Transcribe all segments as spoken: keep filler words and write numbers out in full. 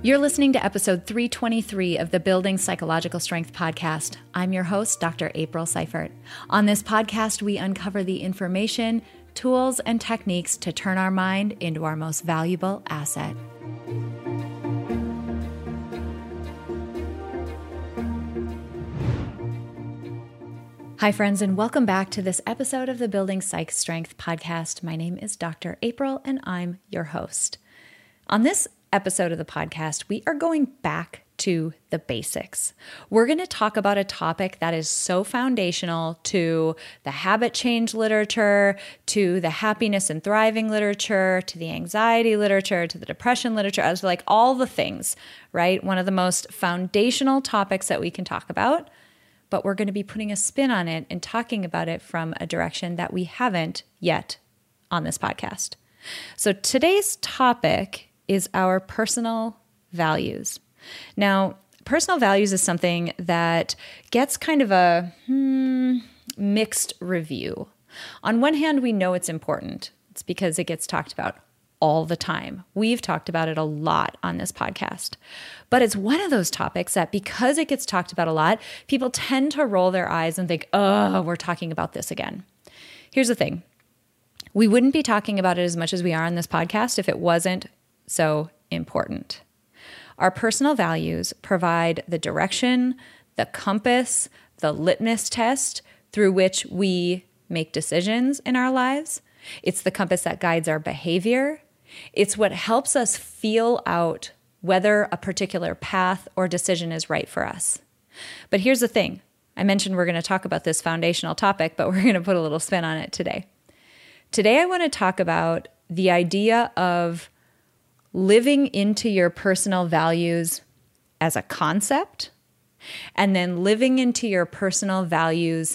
You're listening to episode three twenty-three of the Building Psychological Strength podcast. I'm your host, Doctor April Seifert. On this podcast, we uncover the information, tools, and techniques to turn our mind into our most valuable asset. Hi, friends, and welcome back to this episode of the Building Psych Strength podcast. My name is Doctor April, and I'm your host. On this episode of the podcast, we are going back to the basics. We're going to talk about a topic that is so foundational to the habit change literature, to the happiness and thriving literature, to the anxiety literature, to the depression literature, as like all the things, right? One of the most foundational topics that we can talk about, but we're going to be putting a spin on it and talking about it from a direction that we haven't yet on this podcast. So today's topic is our personal values. Now, personal values is something that gets kind of a hmm, mixed review. On one hand, we know it's important. It's because it gets talked about all the time. We've talked about it a lot on this podcast. But it's one of those topics that because it gets talked about a lot, people tend to roll their eyes and think, oh, we're talking about this again. Here's the thing. We wouldn't be talking about it as much as we are on this podcast if it wasn't so important. Our personal values provide the direction, the compass, the litmus test through which we make decisions in our lives. It's the compass that guides our behavior. It's what helps us feel out whether a particular path or decision is right for us. But here's the thing. I mentioned we're going to talk about this foundational topic, but we're going to put a little spin on it today. Today, I want to talk about the idea of living into your personal values as a concept, and then living into your personal values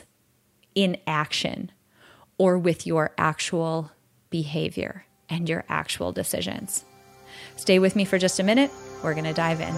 in action or with your actual behavior and your actual decisions. Stay with me for just a minute. We're going to dive in.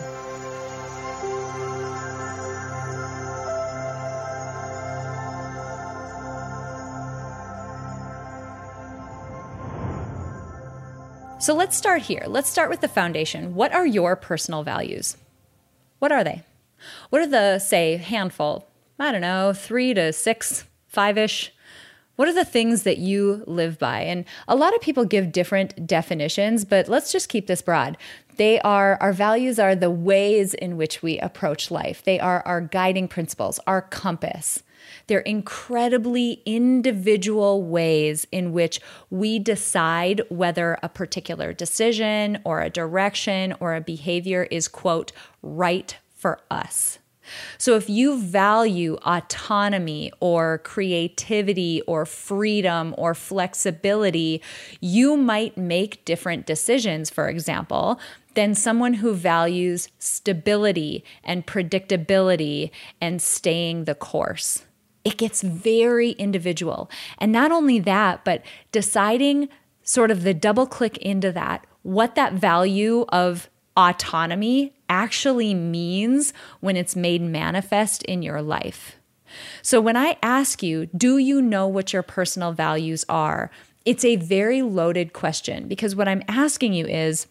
So let's start here. Let's start with the foundation. What are your personal values? What are they? What are the, say, handful, I don't know, three to six, five-ish? What are the things that you live by? And a lot of people give different definitions, but let's just keep this broad. They are, our values are the ways in which we approach life. They are our guiding principles, our compass. They're incredibly individual ways in which we decide whether a particular decision or a direction or a behavior is, quote, right for us. So if you value autonomy or creativity or freedom or flexibility, you might make different decisions, for example, than someone who values stability and predictability and staying the course. It gets very individual. And not only that, but deciding sort of the double click into that, what that value of autonomy actually means when it's made manifest in your life. So when I ask you, do you know what your personal values are? It's a very loaded question because what I'm asking you is,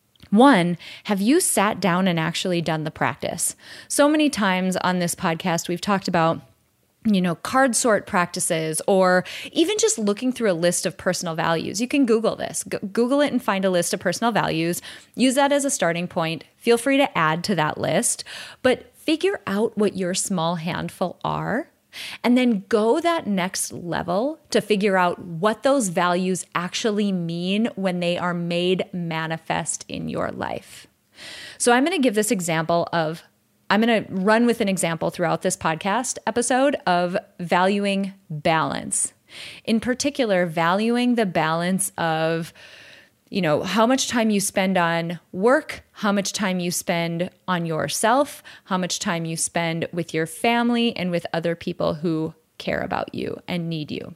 one, have you sat down and actually done the practice? So many times on this podcast, we've talked about you know, card sort practices, or even just looking through a list of personal values. You can Google this. Go- Google it and find a list of personal values. Use that as a starting point. Feel free to add to that list, but figure out what your small handful are, and then go that next level to figure out what those values actually mean when they are made manifest in your life. So I'm going to give this example of I'm going to run with an example throughout this podcast episode of valuing balance. In particular, valuing the balance of, you know, how much time you spend on work, how much time you spend on yourself, how much time you spend with your family and with other people who care about you and need you.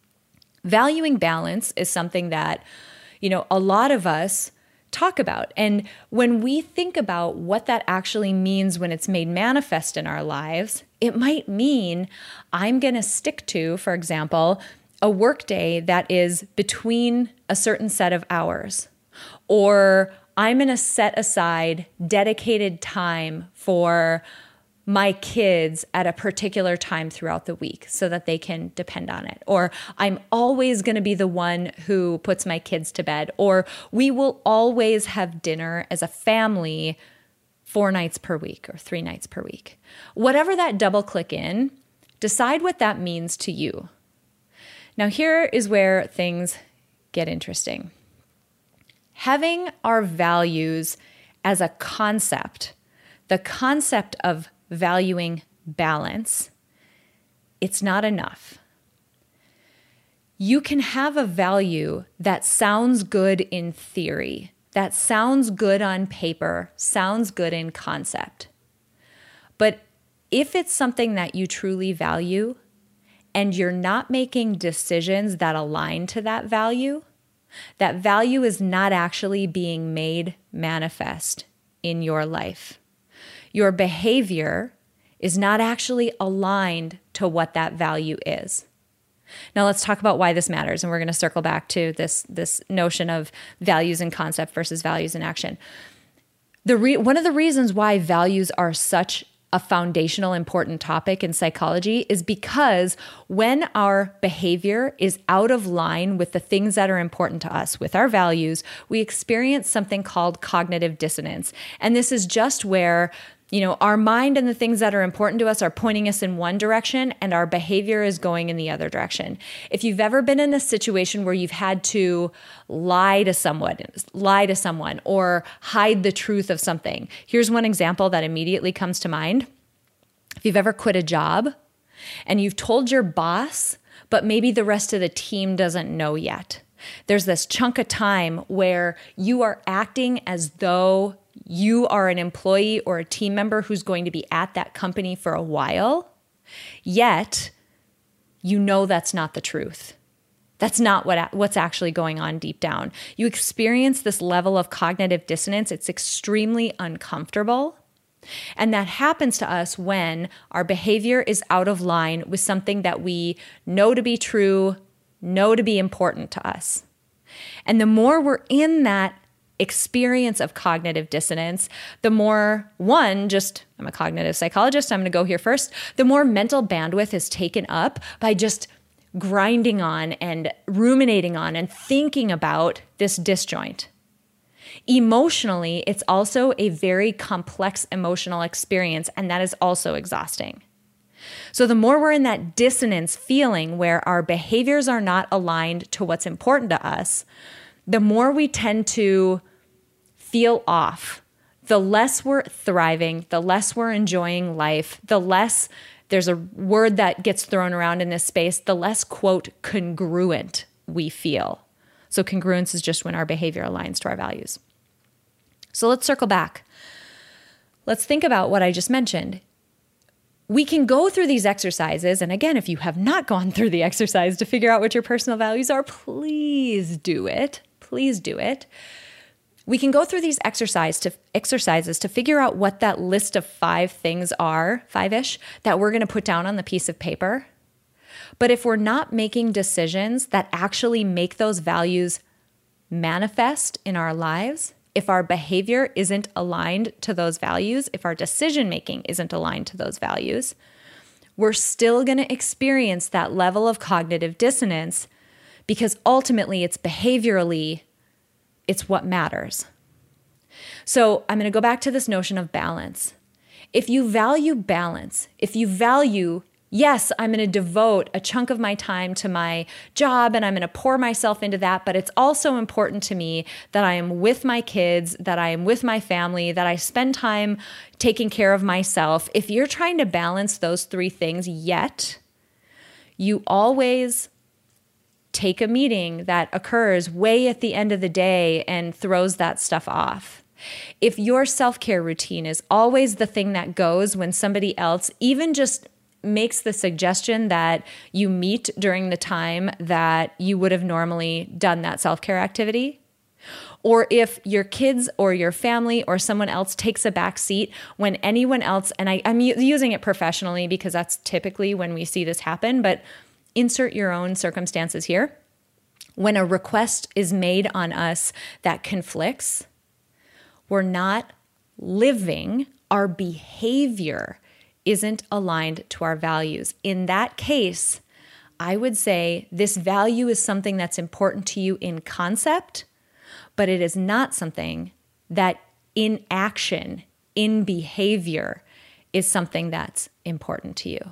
Valuing balance is something that, you know, a lot of us talk about. And when we think about what that actually means when it's made manifest in our lives, it might mean I'm going to stick to, for example, a workday that is between a certain set of hours, or I'm going to set aside dedicated time for my kids at a particular time throughout the week so that they can depend on it. Or I'm always going to be the one who puts my kids to bed. Or we will always have dinner as a family four nights per week or three nights per week. Whatever that double click in, decide what that means to you. Now, here is where things get interesting. Having our values as a concept, the concept of valuing balance, it's not enough. You can have a value that sounds good in theory, that sounds good on paper, sounds good in concept. But if it's something that you truly value and you're not making decisions that align to that value, that value is not actually being made manifest in your life. Your behavior is not actually aligned to what that value is. Now let's talk about why this matters, and we're going to circle back to this, this notion of values in concept versus values in action. The re- one of the reasons why values are such a foundational important topic in psychology is because when our behavior is out of line with the things that are important to us, with our values, we experience something called cognitive dissonance. And this is just where, you know, our mind and the things that are important to us are pointing us in one direction and our behavior is going in the other direction. If you've ever been in a situation where you've had to lie to someone, lie to someone or hide the truth of something, here's one example that immediately comes to mind. If you've ever quit a job and you've told your boss, but maybe the rest of the team doesn't know yet. There's this chunk of time where you are acting as though you are an employee or a team member who's going to be at that company for a while, yet you know that's not the truth. That's not what what's actually going on deep down. You experience this level of cognitive dissonance. It's extremely uncomfortable. And that happens to us when our behavior is out of line with something that we know to be true, know to be important to us. And the more we're in that experience of cognitive dissonance, the more, one, just, I'm a cognitive psychologist, I'm going to go here first, the more mental bandwidth is taken up by just grinding on and ruminating on and thinking about this disjoint. Emotionally, it's also a very complex emotional experience, and that is also exhausting. So the more we're in that dissonance feeling where our behaviors are not aligned to what's important to us, the more we tend to feel off, the less we're thriving, the less we're enjoying life, the less, there's a word that gets thrown around in this space, the less, quote, congruent we feel. So congruence is just when our behavior aligns to our values. So let's circle back. Let's think about what I just mentioned. We can go through these exercises, and again, if you have not gone through the exercise to figure out what your personal values are, please do it. Please do it. We can go through these exercise to, exercises to figure out what that list of five things are, five-ish, that we're going to put down on the piece of paper. But if we're not making decisions that actually make those values manifest in our lives, if our behavior isn't aligned to those values, if our decision-making isn't aligned to those values, we're still going to experience that level of cognitive dissonance because ultimately it's behaviorally, it's what matters. So I'm going to go back to this notion of balance. If you value balance, if you value, yes, I'm going to devote a chunk of my time to my job and I'm going to pour myself into that, but it's also important to me that I am with my kids, that I am with my family, that I spend time taking care of myself. If you're trying to balance those three things, yet you always take a meeting that occurs way at the end of the day and throws that stuff off. If your self-care routine is always the thing that goes when somebody else even just makes the suggestion that you meet during the time that you would have normally done that self-care activity, or if your kids or your family or someone else takes a back seat when anyone else, and I, I'm using it professionally because that's typically when we see this happen, but insert your own circumstances here. When a request is made on us that conflicts, we're not living, our behavior isn't aligned to our values. In that case, I would say this value is something that's important to you in concept, but it is not something that in action, in behavior, is something that's important to you.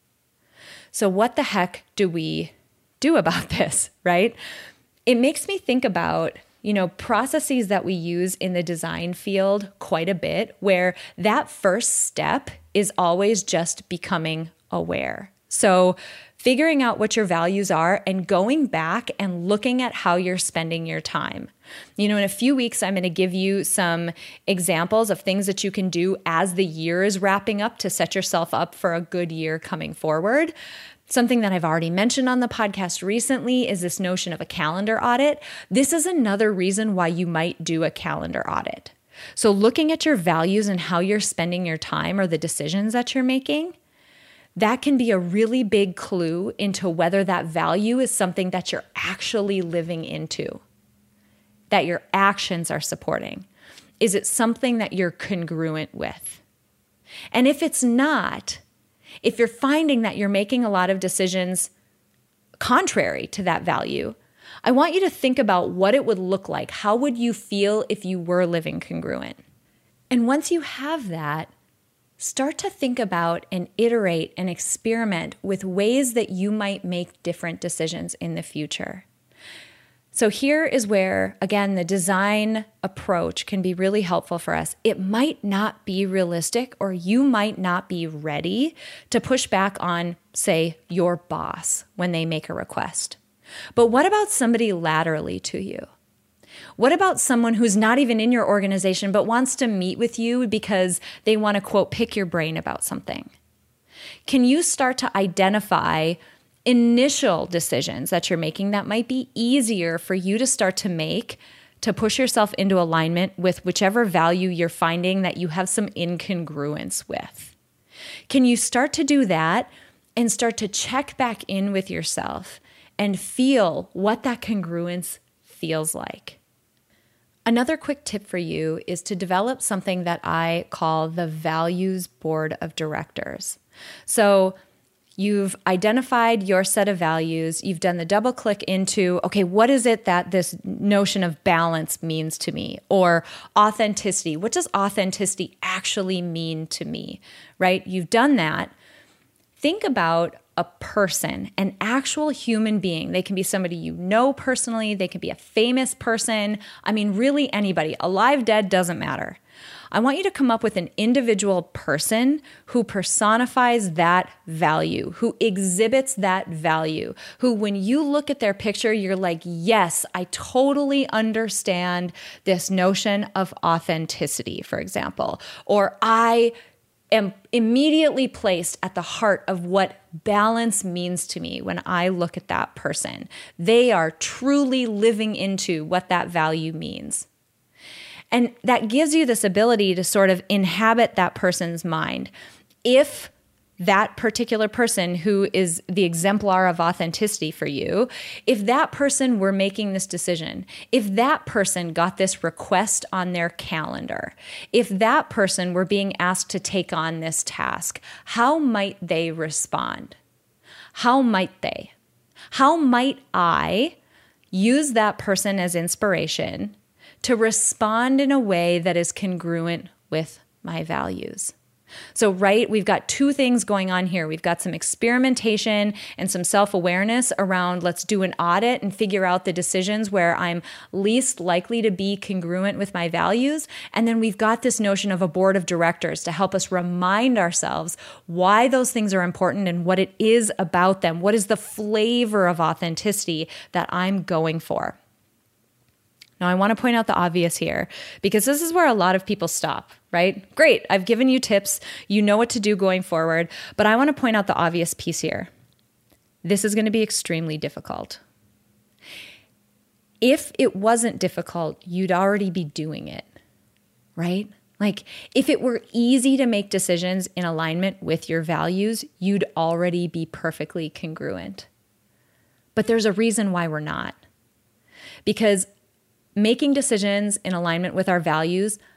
So what the heck do we do about this, right? It makes me think about, you know, processes that we use in the design field quite a bit, where that first step is always just becoming aware. So figuring out what your values are and going back and looking at how you're spending your time. You know, in a few weeks, I'm going to give you some examples of things that you can do as the year is wrapping up to set yourself up for a good year coming forward. Something that I've already mentioned on the podcast recently is this notion of a calendar audit. This is another reason why you might do a calendar audit. So looking at your values and how you're spending your time or the decisions that you're making, that can be a really big clue into whether that value is something that you're actually living into, that your actions are supporting. Is it something that you're congruent with? And if it's not, if you're finding that you're making a lot of decisions contrary to that value, I want you to think about what it would look like. How would you feel if you were living congruent? And once you have that, start to think about and iterate and experiment with ways that you might make different decisions in the future. So here is where, again, the design approach can be really helpful for us. It might not be realistic, or you might not be ready to push back on, say, your boss when they make a request. But what about somebody laterally to you? What about someone who's not even in your organization but wants to meet with you because they want to, quote, pick your brain about something? Can you start to identify initial decisions that you're making that might be easier for you to start to make to push yourself into alignment with whichever value you're finding that you have some incongruence with? Can you start to do that and start to check back in with yourself and feel what that congruence feels like? Another quick tip for you is to develop something that I call the Values Board of Directors. So you've identified your set of values. You've done the double click into, okay, what is it that this notion of balance means to me? Or authenticity. What does authenticity actually mean to me, right? You've done that. Think about a person, an actual human being. They can be somebody you know personally. They can be a famous person. I mean, really anybody. Alive, dead, doesn't matter. I want you to come up with an individual person who personifies that value, who exhibits that value, who when you look at their picture, you're like, yes, I totally understand this notion of authenticity, for example, or I am immediately placed at the heart of what balance means to me when I look at that person. They are truly living into what that value means. And that gives you this ability to sort of inhabit that person's mind. If that particular person who is the exemplar of authenticity for you, if that person were making this decision, if that person got this request on their calendar, if that person were being asked to take on this task, how might they respond? How might they? How might I use that person as inspiration to respond in a way that is congruent with my values? So, right, we've got two things going on here. We've got some experimentation and some self-awareness around let's do an audit and figure out the decisions where I'm least likely to be congruent with my values. And then we've got this notion of a board of directors to help us remind ourselves why those things are important and what it is about them. What is the flavor of authenticity that I'm going for? Now, I want to point out the obvious here because this is where a lot of people stop, right? Great, I've given you tips. You know what to do going forward, but I want to point out the obvious piece here. This is going to be extremely difficult. If it wasn't difficult, you'd already be doing it, right? Like if it were easy to make decisions in alignment with your values, you'd already be perfectly congruent. But there's a reason why we're not. Because making decisions in alignment with our values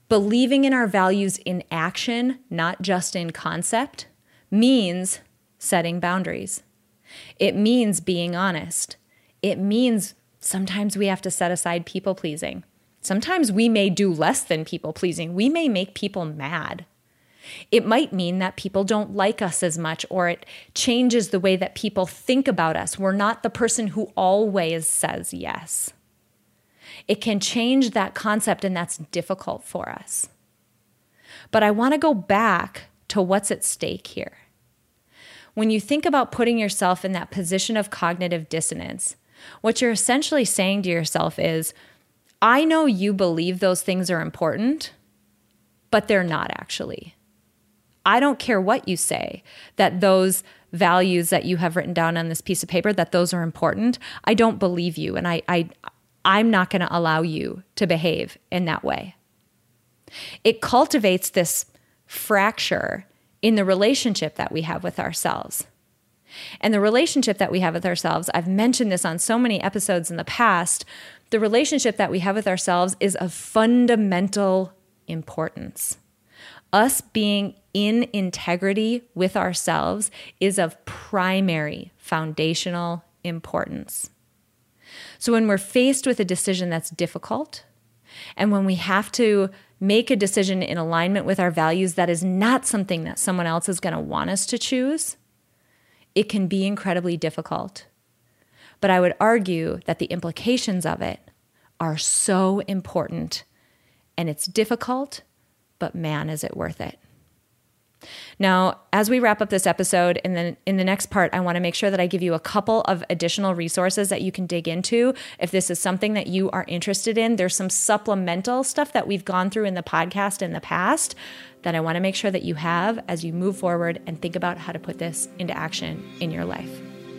Believing in our values in action, not just in concept, means setting boundaries. It means being honest. It means sometimes we have to set aside people pleasing. Sometimes we may do less than people pleasing. We may make people mad. It might mean that people don't like us as much, or it changes the way that people think about us. We're not the person who always says yes. It can change that concept, and that's difficult for us. But I want to go back to what's at stake here. When you think about putting yourself in that position of cognitive dissonance, what you're essentially saying to yourself is, I know you believe those things are important, but they're not actually. I don't care what you say, that those values that you have written down on this piece of paper, that those are important. I don't believe you, and I, I, I'm not going to allow you to behave in that way. It cultivates this fracture in the relationship that we have with ourselves. And the relationship that we have with ourselves, I've mentioned this on so many episodes in the past, the relationship that we have with ourselves is of fundamental importance. Us being in integrity with ourselves is of primary foundational importance. So when we're faced with a decision that's difficult, and when we have to make a decision in alignment with our values that is not something that someone else is going to want us to choose, it can be incredibly difficult. But I would argue that the implications of it are so important, and it's difficult, but man, is it worth it. Now, as we wrap up this episode, in the, in the next part, I want to make sure that I give you a couple of additional resources that you can dig into if this is something that you are interested in. There's some supplemental stuff that we've gone through in the podcast in the past that I want to make sure that you have as you move forward and think about how to put this into action in your life.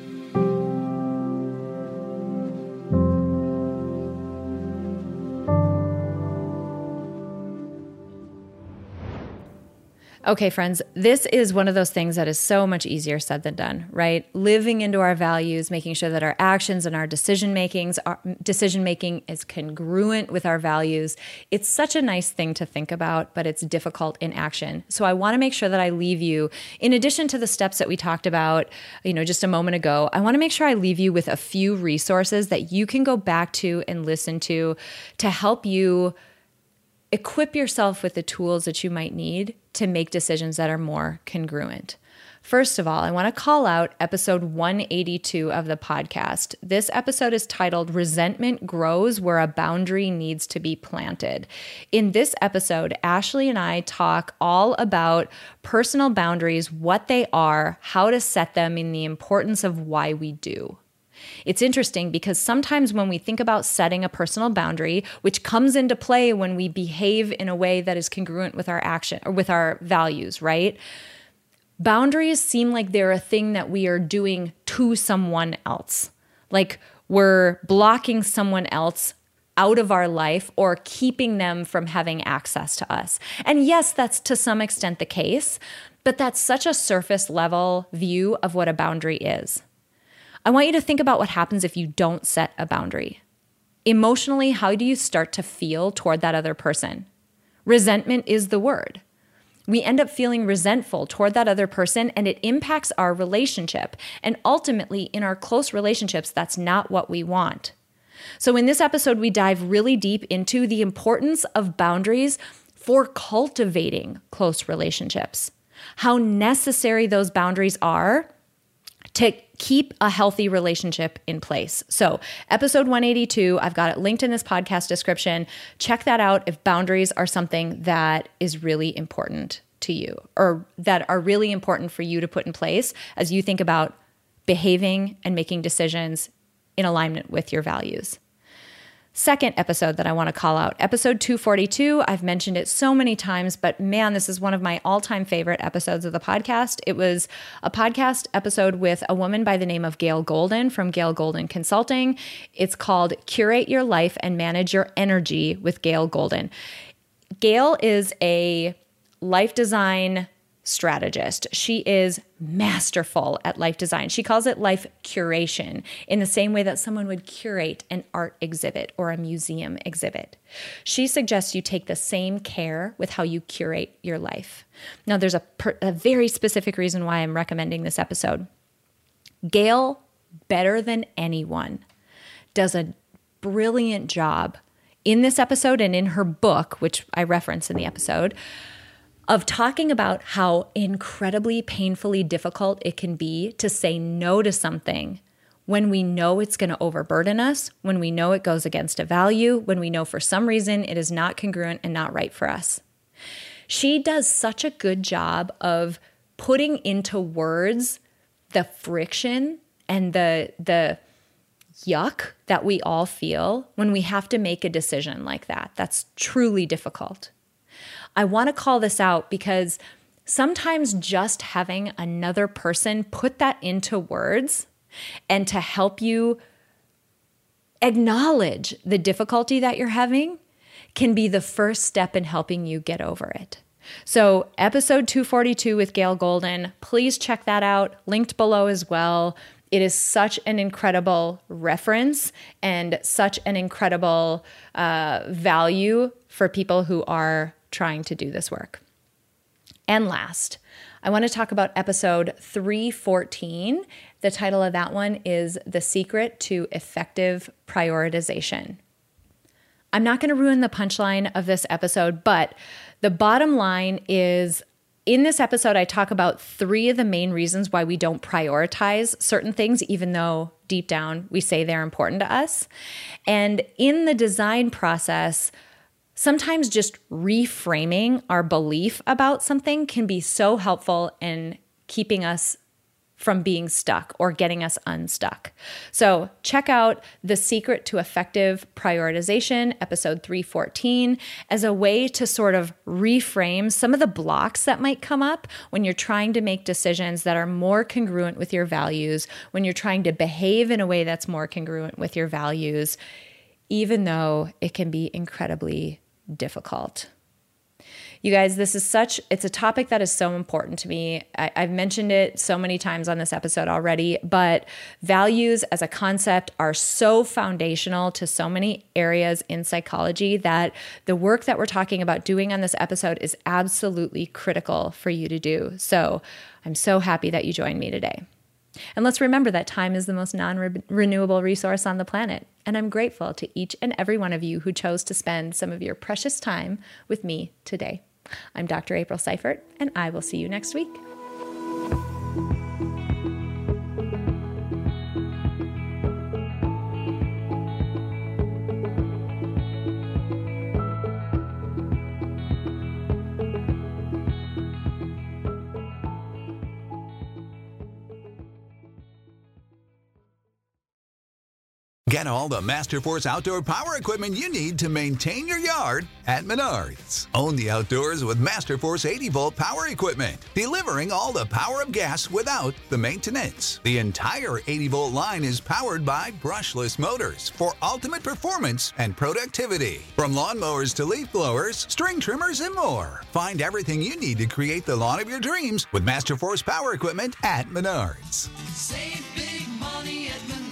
Okay, friends, this is one of those things that is so much easier said than done, right? Living into our values, making sure that our actions and our decision makings, our decision making is congruent with our values. It's such a nice thing to think about, but it's difficult in action. So I want to make sure that I leave you, in addition to the steps that we talked about, you know, just a moment ago, I want to make sure I leave you with a few resources that you can go back to and listen to to help you equip yourself with the tools that you might need to make decisions that are more congruent. First of all, I want to call out episode one eighty-two of the podcast. This episode is titled Resentment Grows Where a Boundary Needs to Be Planted. In this episode, Ashley and I talk all about personal boundaries, what they are, how to set them, and the importance of why we do. It's interesting because sometimes when we think about setting a personal boundary, which comes into play when we behave in a way that is congruent with our action or with our values, right? Boundaries seem like they're a thing that we are doing to someone else. Like we're blocking someone else out of our life or keeping them from having access to us. And yes, that's to some extent the case, but that's such a surface level view of what a boundary is. I want you to think about what happens if you don't set a boundary. Emotionally, how do you start to feel toward that other person? Resentment is the word. We end up feeling resentful toward that other person, and it impacts our relationship. And ultimately, in our close relationships, that's not what we want. So in this episode, we dive really deep into the importance of boundaries for cultivating close relationships, how necessary those boundaries are to keep a healthy relationship in place. So episode one eighty-two, I've got it linked in this podcast description. Check that out if boundaries are something that is really important to you or that are really important for you to put in place as you think about behaving and making decisions in alignment with your values. Second episode that I want to call out, episode two forty-two. I've mentioned it so many times, but man, this is one of my all-time favorite episodes of the podcast. It was a podcast episode with a woman by the name of Gail Golden from Gail Golden Consulting. It's called Curate Your Life and Manage Your Energy with Gail Golden. Gail is a life design strategist. She is masterful at life design. She calls it life curation, in the same way that someone would curate an art exhibit or a museum exhibit. She suggests you take the same care with how you curate your life. Now, there's a, per- a very specific reason why I'm recommending this episode. Gail, better than anyone, does a brilliant job in this episode and in her book, which I reference in the episode, of talking about how incredibly painfully difficult it can be to say no to something when we know it's going to overburden us, when we know it goes against a value, when we know for some reason it is not congruent and not right for us. She does such a good job of putting into words the friction and the the yuck that we all feel when we have to make a decision like that. That's truly difficult. I want to call this out because sometimes just having another person put that into words and to help you acknowledge the difficulty that you're having can be the first step in helping you get over it. So episode two forty-two with Gail Golden, please check that out, linked below as well. It is such an incredible reference and such an incredible uh, value for people who are trying to do this work. And last, I want to talk about episode three fourteen. The title of that one is The Secret to Effective Prioritization. I'm not going to ruin the punchline of this episode, but the bottom line is, in this episode, I talk about three of the main reasons why we don't prioritize certain things, even though deep down we say they're important to us. And in the design process, sometimes just reframing our belief about something can be so helpful in keeping us from being stuck or getting us unstuck. So check out The Secret to Effective Prioritization, episode three fourteen, as a way to sort of reframe some of the blocks that might come up when you're trying to make decisions that are more congruent with your values, when you're trying to behave in a way that's more congruent with your values, even though it can be incredibly difficult. You guys, this is such, it's a topic that is so important to me. I, I've mentioned it so many times on this episode already, but values as a concept are so foundational to so many areas in psychology that the work that we're talking about doing on this episode is absolutely critical for you to do. So I'm so happy that you joined me today. And let's remember that time is the most non-renewable resource on the planet. And I'm grateful to each and every one of you who chose to spend some of your precious time with me today. I'm Doctor April Seifert, and I will see you next week. Get all the Masterforce outdoor power equipment you need to maintain your yard at Menards. Own the outdoors with Masterforce eighty volt power equipment, delivering all the power of gas without the maintenance. The entire eighty volt line is powered by brushless motors for ultimate performance and productivity. From lawnmowers to leaf blowers, string trimmers, and more. Find everything you need to create the lawn of your dreams with Masterforce power equipment at Menards. Save big money at Menards.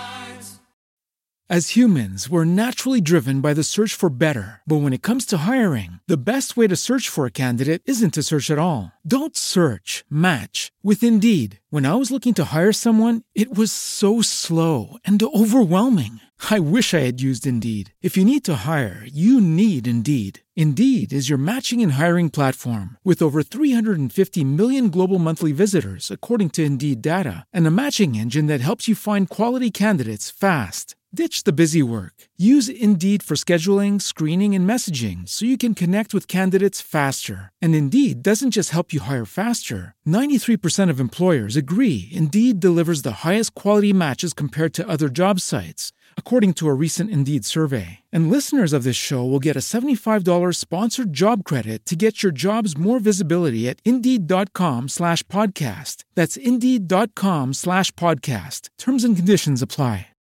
As humans, we're naturally driven by the search for better. But when it comes to hiring, the best way to search for a candidate isn't to search at all. Don't search, match with Indeed. When I was looking to hire someone, it was so slow and overwhelming. I wish I had used Indeed. If you need to hire, you need Indeed. Indeed is your matching and hiring platform with over three hundred fifty million global monthly visitors, according to Indeed data, and a matching engine that helps you find quality candidates fast. Ditch the busy work. Use Indeed for scheduling, screening, and messaging so you can connect with candidates faster. And Indeed doesn't just help you hire faster. ninety-three percent of employers agree Indeed delivers the highest quality matches compared to other job sites, according to a recent Indeed survey. And listeners of this show will get a seventy-five dollars sponsored job credit to get your jobs more visibility at Indeed.com slash podcast. That's Indeed.com slash podcast. Terms and conditions apply.